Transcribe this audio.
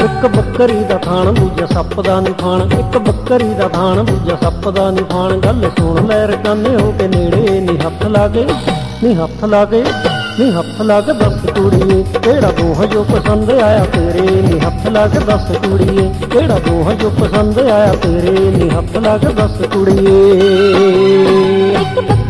ਇੱਕ ਬੱਕਰੀ ਦਾ ਥਾਣ ਦੂਜਾ ਸੱਪ ਦਾ ਨੀ ਖਾਣ, ਇੱਕ ਬੱਕਰੀ ਦਾ ਥਾਣ ਦੂਜਾ ਸੱਪ ਦਾ ਨੀ ਖਾਣ। ਗੱਲ ਸੁਣ ਲੈ ਰਕਾਨੇ ਹੋ ਕੇ ਨੇੜੇ ਨੀ ਹੱਥ ਲਾ ਕੇ, ਨੀ ਹੱਥ ਲਾ ਕੇ, ਨੀ ਹੱਥ ਲਾ ਕੇ ਦੱਸ ਕੁੜੀਏ ਕਿਹੜਾ ਦੋਹ ਜੋ ਪਸੰਦ ਆਇਆ ਤੇਰੇ। ਨੀ ਹੱਥ ਲਾ ਕੇ ਦੱਸ ਕੁੜੀਏ ਕਿਹੜਾ ਦੋਹ ਜੋ ਪਸੰਦ ਆਇਆ ਤੇਰੇ। ਨੀ ਹੱਥ ਲਾ ਕੇ ਦੱਸ ਕੁੜੀਏ।